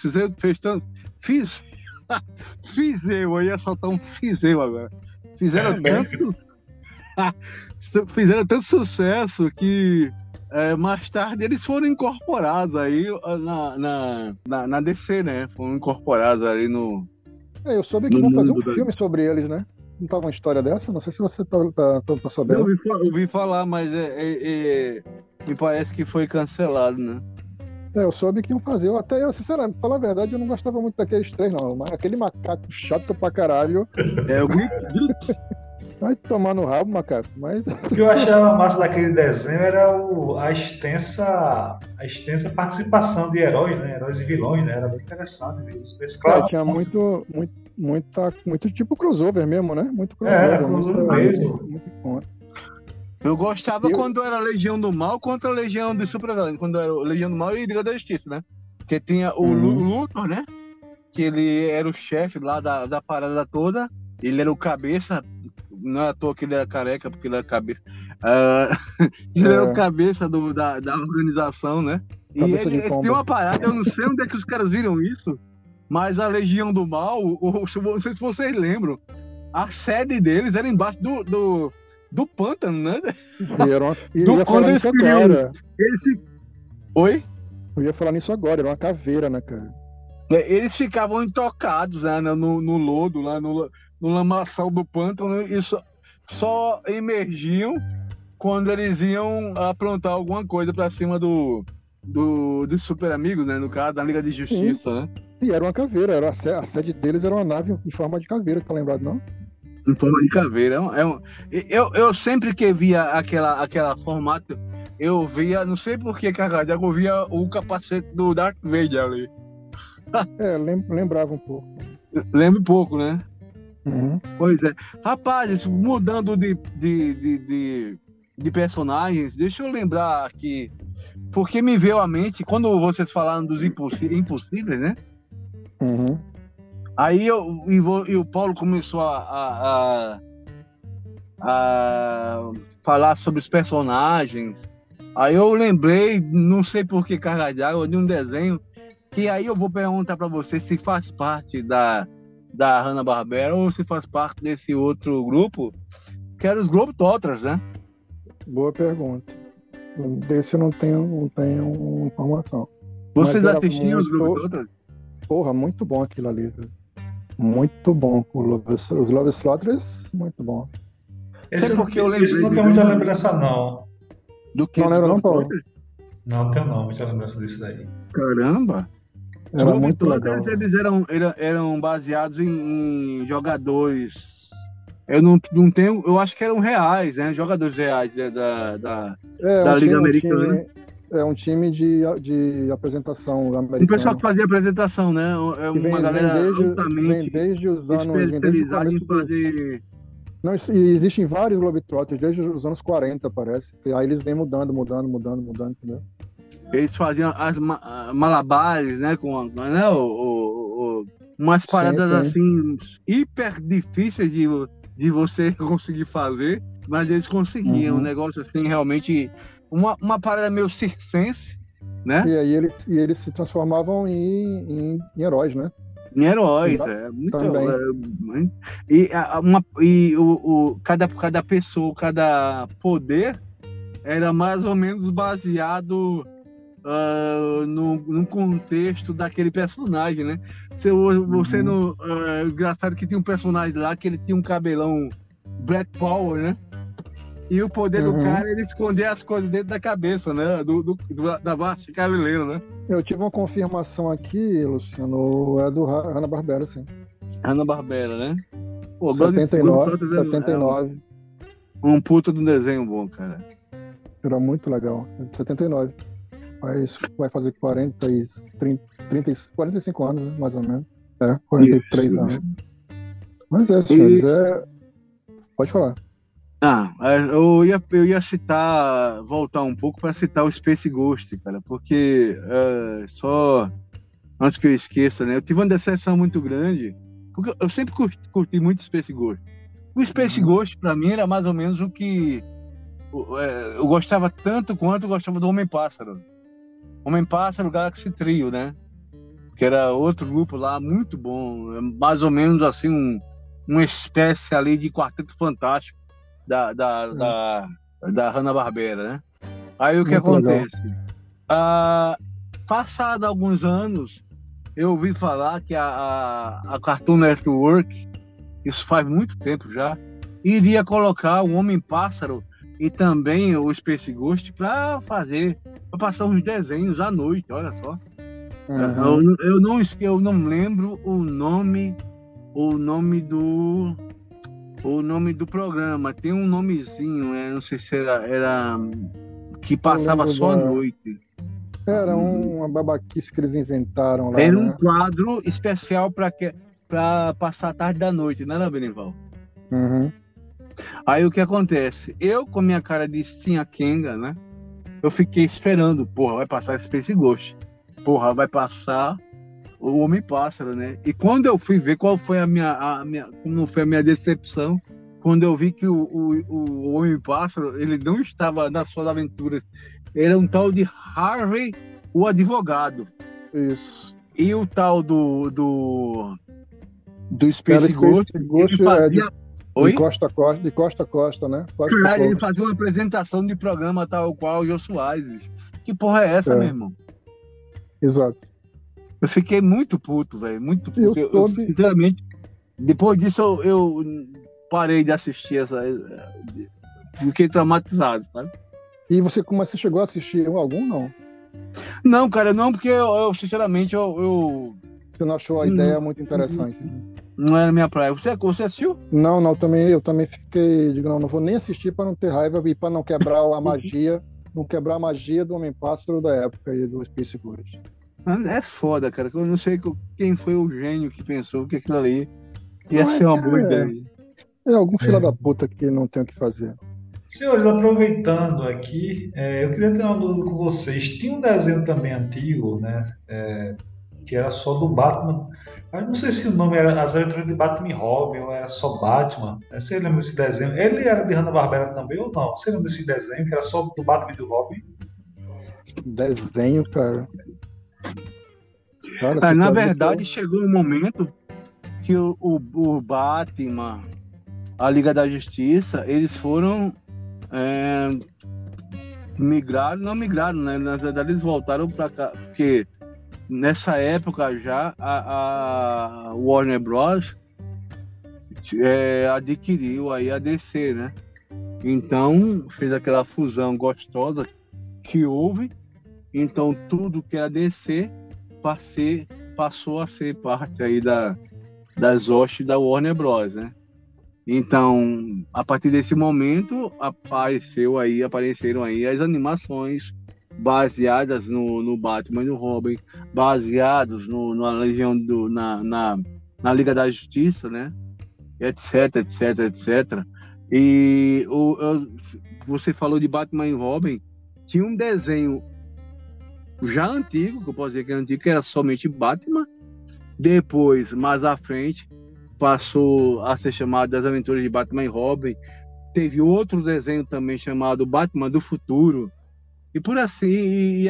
eu ia soltar um eu agora. Fizeram tanto sucesso que mais tarde eles foram incorporados aí na DC, né? Foram incorporados ali no. Eu soube que vão fazer um filme sobre eles, né? Não tava uma história dessa? Não sei se você tá sabendo. Eu ouvi falar, mas me parece que foi cancelado, né? Eu soube que iam fazer. Eu, sinceramente, pra falar a verdade, eu não gostava muito daqueles três, não. Mas aquele macaco chato pra caralho. O Groot. Vai tomar no rabo, macaco. Mas... O que eu achava massa daquele desenho era a extensa participação de heróis, né? Heróis e vilões, né? Era bem interessante ver isso. Claro, tinha muito tipo crossover mesmo, né? Muito crossover. Era crossover mesmo. Muito eu gostava quando era Legião do Mal contra a Legião de Super-Heróis. Quando era Legião do Mal e Liga da Justiça, né? Porque tinha o Luthor, né? Que ele era o chefe lá da parada toda. Ele era o cabeça. Não é à toa que ele era careca, porque ele era cabeça. Ele era o cabeça da organização, né? E ele tem uma parada, eu não sei onde é que os caras viram isso, mas a Legião do Mal, não sei se vocês lembram, a sede deles era embaixo do pântano, né? Quando eles queriam. Oi? Eu ia falar nisso agora, era uma caveira, né, cara? Eles ficavam intocados, né, no lodo, lá no lamaçal do pântano, e só emergiam quando eles iam aprontar alguma coisa pra cima dos super amigos, né? No caso, da Liga de Justiça, né? E era uma caveira, a sede deles era uma nave em forma de caveira, tá lembrado, não? Em forma de caveira. Eu sempre que via aquela formato, eu via, não sei por que, caralho, eu via o capacete do Darth Vader ali. Lembrava um pouco. Lembra um pouco, né? Uhum. Pois é. Rapaz, mudando de personagens, deixa eu lembrar aqui, porque me veio à mente, quando vocês falaram dos impossíveis, né? Uhum. Aí e o Paulo começou a falar sobre os personagens. Aí eu lembrei, não sei por que carga d'água, de um desenho que aí eu vou perguntar para você se faz parte da Hanna-Barbera ou se faz parte desse outro grupo, que era os Globetrotters, né? Boa pergunta. Desse eu não tenho informação. Vocês assistiam os Globetrotters? Porra, muito bom aquilo ali. Muito bom. Os Globetrotters, muito bom. Esse não tem muita lembrança, não. Do que? Não lembra não, Paulo? Não tenho muita lembrança disso daí. Caramba! Era muito legal. Eles eram baseados em jogadores. Eu não tenho. Eu acho que eram reais, né? Jogadores reais da Liga Americana. É um time de apresentação americana. O pessoal que fazia apresentação, né? É uma galera altamente desde os anos especializada em fazer. Não, existem vários Globetrotters desde os anos 40, parece. Aí eles vêm mudando, entendeu? Eles faziam as malabares, né? Com umas paradas assim hiper difíceis de você conseguir fazer, mas eles conseguiam. Um negócio assim, realmente, uma parada meio circense, né? E aí eles se transformavam em heróis, né? Em heróis, muito. Cada pessoa, cada poder era mais ou menos baseado no contexto daquele personagem, né? Você não. Engraçado que tinha um personagem lá que ele tinha um cabelão Black Power, né? E o poder do cara era esconder as coisas dentro da cabeça, né? Da vasta cabeleira, né? Eu tive uma confirmação aqui, Luciano, é do Hanna-Barbera, sim. Hanna-Barbera, né? Pô, 79. Um puto de um desenho bom, cara. Era muito legal. É de 79. Vai fazer 45 anos, né, mais ou menos. 43 Isso. anos. Mas senhores, pode falar. Eu ia citar, voltar um pouco para citar o Space Ghost, cara, porque só antes que eu esqueça, né? Eu tive uma decepção muito grande, porque eu sempre curti muito Space Ghost. O Space Ghost, para mim, era mais ou menos o que eu gostava tanto quanto eu gostava do Homem-Pássaro. Homem-Pássaro Galaxy Trio, né? Que era outro grupo lá muito bom, mais ou menos assim uma espécie ali de Quarteto Fantástico da Hanna-Barbera, né? Aí o que Muito legal. acontece? Passado alguns anos, eu ouvi falar que a Cartoon Network, isso faz muito tempo já, iria colocar o Homem-Pássaro e também o Space Ghost para passar uns desenhos à noite, olha só. Eu não lembro o nome do programa. Tem um nomezinho, não sei se era que passava só à noite. Era uma babaquice que eles inventaram lá. Era um quadro especial para passar a tarde da noite, não era, Benival? Aí o que acontece? Eu, com minha cara de Sinha Kenga, né? Eu fiquei esperando, vai passar Space Ghost. Vai passar o Homem-Pássaro, né? E quando eu fui ver qual foi como foi a minha decepção, quando eu vi que o Homem-Pássaro, ele não estava nas suas aventuras, era um tal de Harvey, o advogado. Isso. E o tal do Space Ghost, ele fazia... De costa a costa, né? Ele fazia uma apresentação de programa tal qual o Jô Soares. Que porra é essa, meu irmão? Exato. Eu fiquei muito puto, velho. Muito puto. Eu, sinceramente, depois disso eu parei de assistir fiquei traumatizado, sabe? E você chegou a assistir algum, não? Não, cara, não, porque eu sinceramente, Você não achou a ideia muito interessante? Não era minha praia. Você assistiu? Não, eu também fiquei, digo, não vou nem assistir para não ter raiva e para não quebrar a magia, do Homem-Pássaro da época aí do Space Ghost. É foda, cara. Eu não sei quem foi o gênio que pensou que aquilo ali ia ser uma boa ideia. É algum filho da puta que não tem o que fazer. Senhores, aproveitando aqui, eu queria ter uma dúvida com vocês. Tinha um desenho também antigo, né? Que era só do Batman. Eu não sei se o nome era As Aventuras de Batman e Robin ou era só Batman. Você lembra desse desenho? Ele era de Hanna-Barbera também ou não? Você lembra desse desenho que era só do Batman e do Robin? Desenho, cara. Na verdade, chegou um momento que o Batman, a Liga da Justiça, eles foram não migraram, né? Na verdade, eles voltaram para cá, porque nessa época já a Warner Bros. Adquiriu aí a DC, né? Então fez aquela fusão gostosa que houve. Então tudo que era DC passou a ser parte aí das hostes da Warner Bros, né? Então, a partir desse momento apareceram aí as animações baseadas no Batman e no Robin, baseados na Legião na Liga da Justiça, né? Etc, etc, etc. E você falou de Batman e Robin, tinha um desenho já antigo, que eu posso dizer que é antigo, que era somente Batman. Depois, mais à frente, passou a ser chamado Das Aventuras de Batman e Robin. Teve outro desenho também chamado Batman do Futuro. E por assim,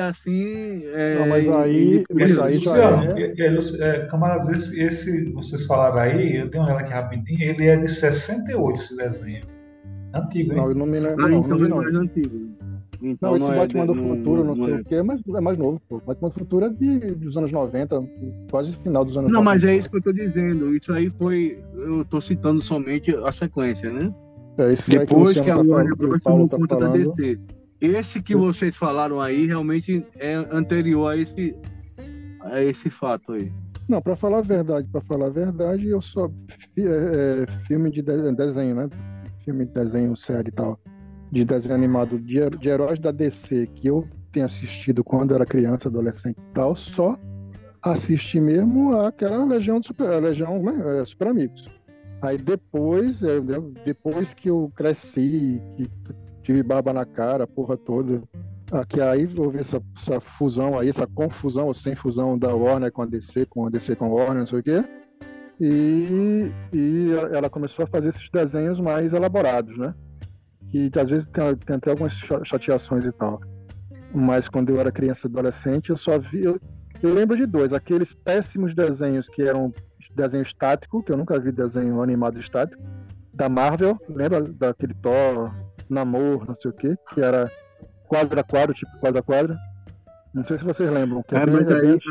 mas aí já camaradas, esse vocês falaram aí, eu tenho uma olhada aqui rapidinho, ele é de 68, esse desenho. Antigo, hein? Não, eu não me lembro, não. Então Não vi, é não. mais antigo. Então, Não, esse Batman do Futuro, não sei o que, mas é mais novo, pô. Batman do Futuro é dos anos 90, quase final dos anos 90. Não, mas é isso que eu tô dizendo. Isso aí eu tô citando somente a sequência, né? Depois que a Warner Bros. Tomou conta da DC. Esse que vocês falaram aí realmente é anterior a esse fato aí. Não, para falar a verdade, eu só filme de desenho, né? filme, desenho, série e tal, de desenho animado de heróis da DC que eu tenho assistido quando era criança, adolescente e tal, só assisti mesmo aquela Legião Super Amigos. Aí depois que eu cresci, que tive barba na cara, a porra toda, que aí houve essa fusão aí, essa confusão ou sem fusão da Warner com a DC com a Warner, não sei o quê. E ela começou a fazer esses desenhos mais elaborados, né? Que às vezes tem até algumas chateações e tal. Mas quando eu era criança e adolescente, eu só vi... Eu lembro de dois, aqueles péssimos desenhos que eram desenho estático, que eu nunca vi desenho animado estático, da Marvel, lembra daquele Thor, Namor, não sei o quê, que era quadro a quadro, tipo quadro a quadro. Não sei se vocês lembram. Que mas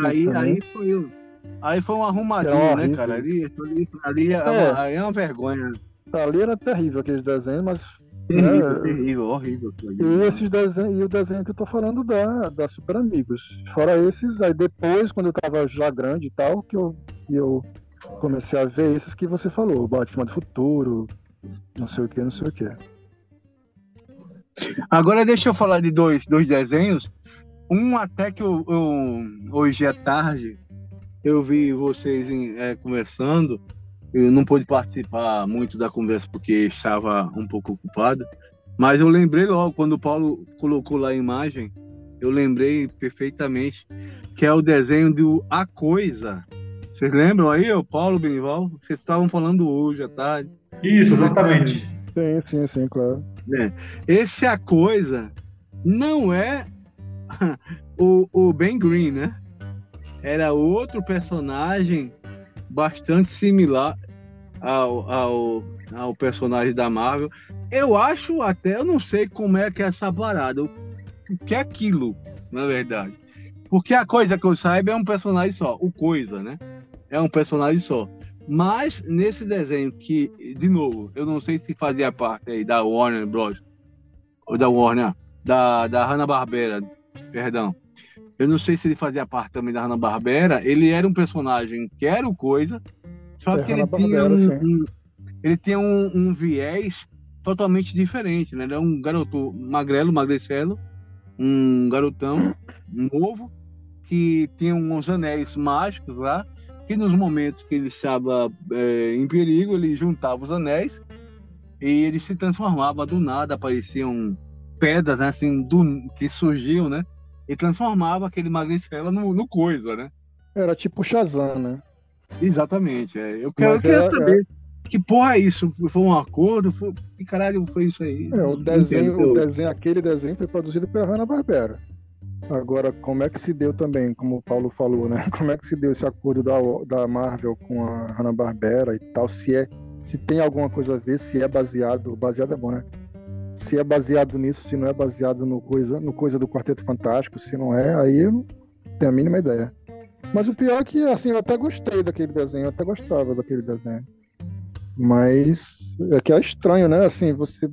aí foi um arrumadinho, né, cara? Ali é uma vergonha. Ali era terrível aqueles desenhos, mas... Terrível, horrível. E esses desenhos, e o desenho que eu tô falando da Super Amigos. Fora esses, aí depois, quando eu tava já grande e tal, que eu comecei a ver esses que você falou, Batman do Futuro, não sei o que. Agora deixa eu falar de dois desenhos. Um até que eu hoje à tarde eu vi vocês conversando. Eu não pude participar muito da conversa porque estava um pouco ocupado, mas eu lembrei logo, quando o Paulo colocou lá a imagem, eu lembrei perfeitamente, que é o desenho do A Coisa. Vocês lembram aí, o Paulo, Benival? Vocês estavam falando hoje à tarde. Isso, exatamente. Sim, claro. Esse A Coisa não é o Ben Green, né? Era outro personagem bastante similar ao personagem da Marvel. Eu acho até, eu não sei como é que é essa parada, o que é aquilo, na verdade. Porque A Coisa que eu saiba é um personagem só, o Coisa, né? É um personagem só. Mas nesse desenho que, de novo, eu não sei se fazia parte aí da Warner Bros. Ou da Warner, da Hanna-Barbera, perdão. Eu não sei se ele fazia parte também da Hanna-Barbera. Ele era um personagem que era o Coisa, só que ele tinha um viés totalmente diferente, né? Ele é um garoto magricelo, um garotão novo, que tinha uns anéis mágicos lá, que nos momentos que ele estava em perigo, ele juntava os anéis e ele se transformava do nada, apareciam pedras, né, assim, que surgiam, né? E transformava aquele magricela no Coisa, né? Era tipo Shazam, né? Exatamente. Eu quero saber que porra é isso? Foi um acordo? Que caralho foi isso aí? Aquele desenho foi produzido pela Hanna-Barbera. Agora, como é que se deu também, como o Paulo falou, né? Como é que se deu esse acordo da Marvel com a Hanna-Barbera e tal? Se tem alguma coisa a ver, se é baseado é bom, né? Se é baseado nisso, se não é baseado no coisa do Quarteto Fantástico, se não é, aí eu não tenho a mínima ideia. Mas o pior é que, assim, eu até gostei daquele desenho, eu até gostava daquele desenho. Mas é que é estranho, né? Assim, você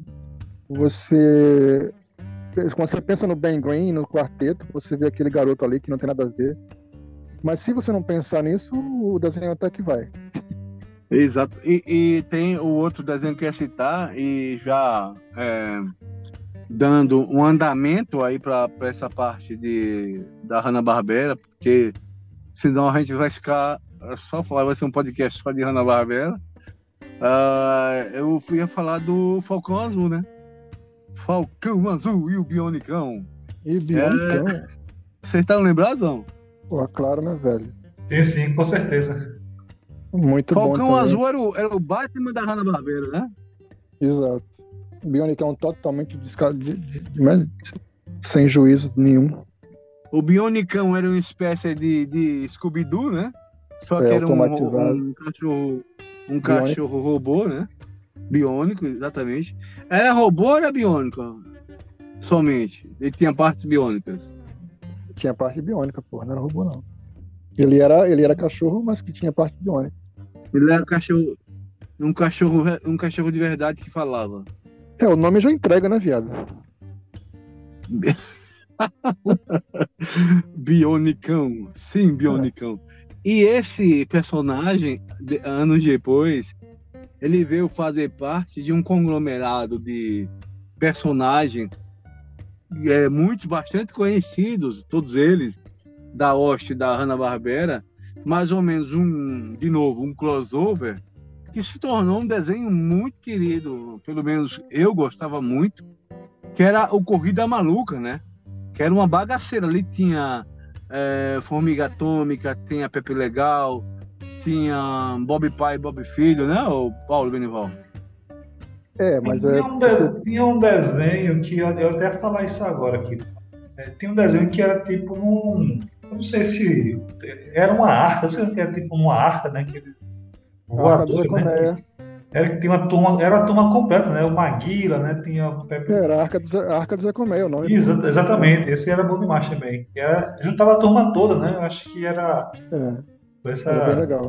quando você pensa no Ben Green, no quarteto, você vê aquele garoto ali que não tem nada a ver. Mas se você não pensar nisso, o desenho até que vai. Exato. E tem o outro desenho que eu ia citar, e já dando um andamento aí para essa parte da Hanna-Barbera, porque senão a gente vai ficar só falar, vai ser um podcast só de Hanna-Barbera. Eu ia falar do Falcão Azul, né? Falcão Azul e o Bionicão. Vocês estão lembrados, não? Pô, claro, né, velho? Sim, com certeza. Muito bom. Falcão Azul era o Batman da Hanna-Barbera, né? Exato. O Bionicão totalmente sem juízo nenhum. O Bionicão era uma espécie de Scooby-Doo, né? Só que era um cachorro robô, né? Biônico, exatamente. Era robô ou era biônico? Somente. Ele tinha partes biônicas. Tinha parte biônica, porra, não era robô, não. Ele era cachorro, mas que tinha parte biônica. Ele era um cachorro de verdade que falava. O nome já entrega, né, viado? Bionicão. Sim, Bionicão. E esse personagem, anos depois, ele veio fazer parte de um conglomerado de personagens bastante conhecidos, todos eles, da hoste da Hanna-Barbera, mais ou menos um crossover, que se tornou um desenho muito querido, pelo menos eu gostava muito, que era o Corrida Maluca, né? Que era uma bagaceira. Ali tinha Formiga Atômica, tinha Pepe Legal, tinha Bob Pai e Bob Filho, né, o Paulo Benival? Mas tinha um desenho que eu até ia falar isso agora aqui. Tinha um desenho que era tipo eu não sei se era uma arca, eu sei que era tipo uma arca, né? Que voador, né? Que tinha era uma turma completa, né? O Maguila, né? Tinha o Pepe. Era a Arca do Zé Colmeia, o nome. Exatamente, esse era bom demais também. Juntava a turma toda, né? Eu acho que era. Era bem legal.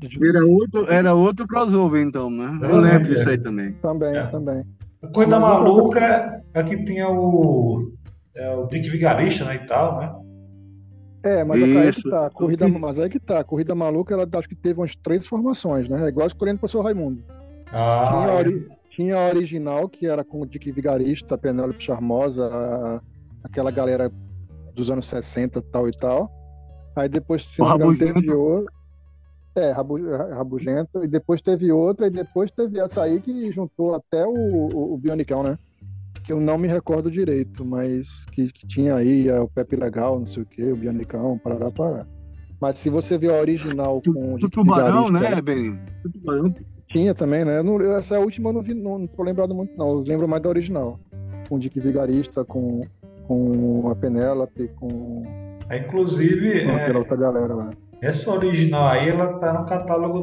Era outro crossover, então, né? Eu lembro disso aí também. Também. A Corrida Maluca é que tinha o Dick Vigarista, né? E tal, né? Mas aí que tá. A Corrida Maluca, ela acho que teve umas 3 formações, né? É igual escolhendo o professor Raimundo. Tinha a original, que era com o Dick Vigarista, a Penélope Charmosa, aquela galera dos anos 60, tal e tal. Aí depois, se não me engano, teve outra. Rabugento. E depois teve outra, e depois teve essa aí que juntou até o Bionicão, né? Que eu não me recordo direito, mas que tinha aí o Pepe Legal, não sei o que, o Bionicão, parará. Mas se você vê a original com o Tubarão, né, Ben? O Tubarão. Tinha também, né? Essa última eu não vi, não tô lembrado muito, não. Eu lembro mais da original. Com o Dick Vigarista, com a Penélope, com. Inclusive, aquela outra galera lá. Essa original aí, ela tá no catálogo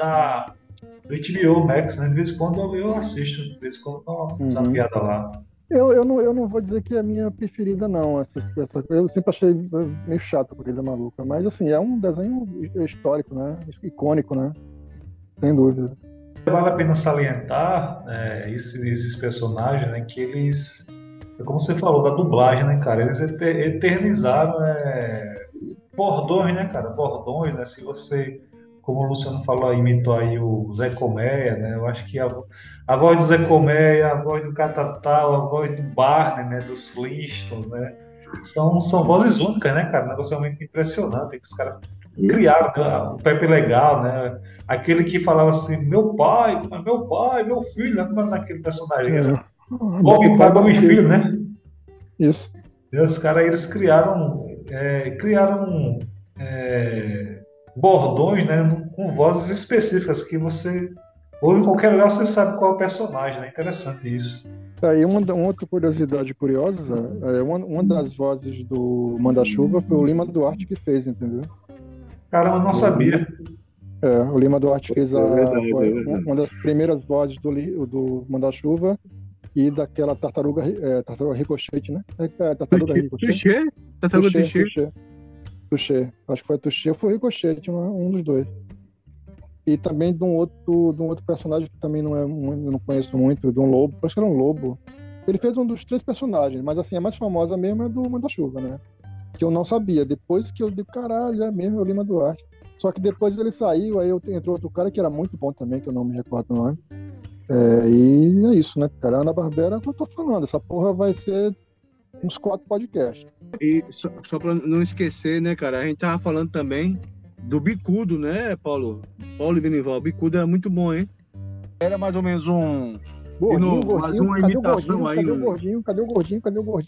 do HBO Max, né? De vez em quando eu assisto, de vez em quando dá uma piada lá. Eu não vou dizer que é a minha preferida, não. Eu sempre achei meio chato a Corrida Maluca. Mas, assim, é um desenho histórico, né? Icônico, né? Sem dúvida. Vale a pena salientar esses personagens, né? Que eles, como você falou, da dublagem, né, cara? Eles eternizaram bordões, né, cara? Bordões, né? Se você, como o Luciano falou, imitou aí o Zé Colmeia, né? Eu acho que a voz do Zé Colmeia, a voz do Catatal, a voz do Barney, né? Dos Flintstones, né? São vozes únicas, né, cara? Um negócio realmente impressionante que os caras criaram, né? O Pepe Legal, né? Aquele que falava assim, meu pai, meu filho, né? Como era naquele personagem? Bob pai, Bob filho, né? Isso. E os caras, eles criaram bordões, né? Com vozes específicas que você, ou em qualquer lugar, você sabe qual é o personagem, né? Interessante isso. Aí uma outra curiosidade curiosa, uma das vozes do Manda-Chuva foi o Lima Duarte que fez, entendeu? Caramba, eu não sabia. O Lima Duarte fez uma das primeiras vozes do Manda-Chuva e daquela tartaruga Ricochete, né? Tartaruga Ricochete. Tartaruga Touché. Acho que foi Touché ou foi Ricochete, um dos dois. E também de um outro personagem que também eu não conheço muito, de um lobo, acho que era um lobo. Ele fez um dos 3 personagens, mas assim, a mais famosa mesmo é do Manda-Chuva, né? Que eu não sabia. Depois que eu digo, caralho, é mesmo o Lima Duarte. Só que depois ele saiu, aí entrou outro cara que era muito bom também, que eu não me recordo o nome. E é isso, né, cara? Ana-Barbera é o que eu tô falando. Essa porra vai ser uns 4 podcasts. E só pra não esquecer, né, cara? A gente tava falando também do Bicudo, né, Paulo? Paulo e Benival. Bicudo era muito bom, hein? Era mais ou menos um... Gordinho, uma imitação cadê o gordinho? Cadê o gordinho?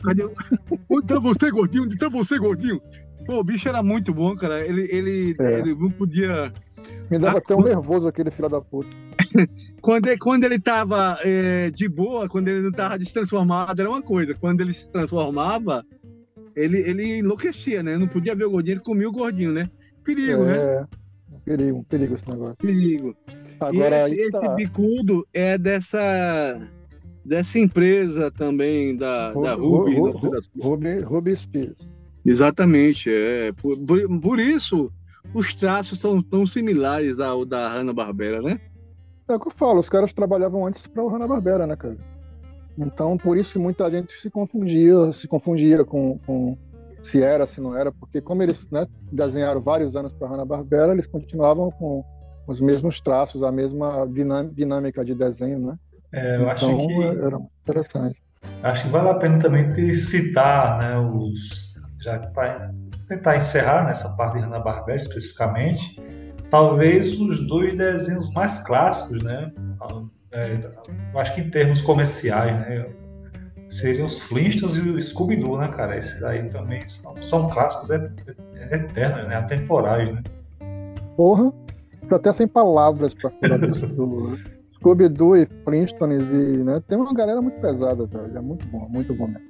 Onde tá você, gordinho? Pô, o bicho era muito bom, cara. Ele não podia... Me dava até um nervoso aquele filho da puta. Quando ele tava de boa, quando ele não tava destransformado, era uma coisa. Quando ele se transformava, ele enlouquecia, né? Não podia ver o gordinho, ele comia o gordinho, né? Perigo, né? Perigo esse negócio. Perigo. Agora, e esse Bicudo é dessa empresa também, da Ruby. Ruby Spears. Exatamente. Por isso, os traços são tão similares ao da Hanna-Barbera, né? É o que eu falo, os caras trabalhavam antes para o Hanna-Barbera, né, cara? Então, por isso muita gente se confundia com se era, se não era, porque como eles, né, desenharam vários anos para a Hanna-Barbera, eles continuavam com os mesmos traços, a mesma dinâmica de desenho, né? Eu acho Então que era muito interessante. vale a pena também te citar, né, já para tentar encerrar nessa parte de Hanna-Barbera especificamente, talvez os dois desenhos mais clássicos, né? Eu acho que em termos comerciais, né? Seriam os Flintstones e o Scooby-Doo, né, cara? Esses aí também são clássicos eternos, né? Atemporais, né? Porra, tô até sem palavras para falar do Scooby-Doo e Flintstones, e, né, tem uma galera muito pesada, velho. É muito bom mesmo.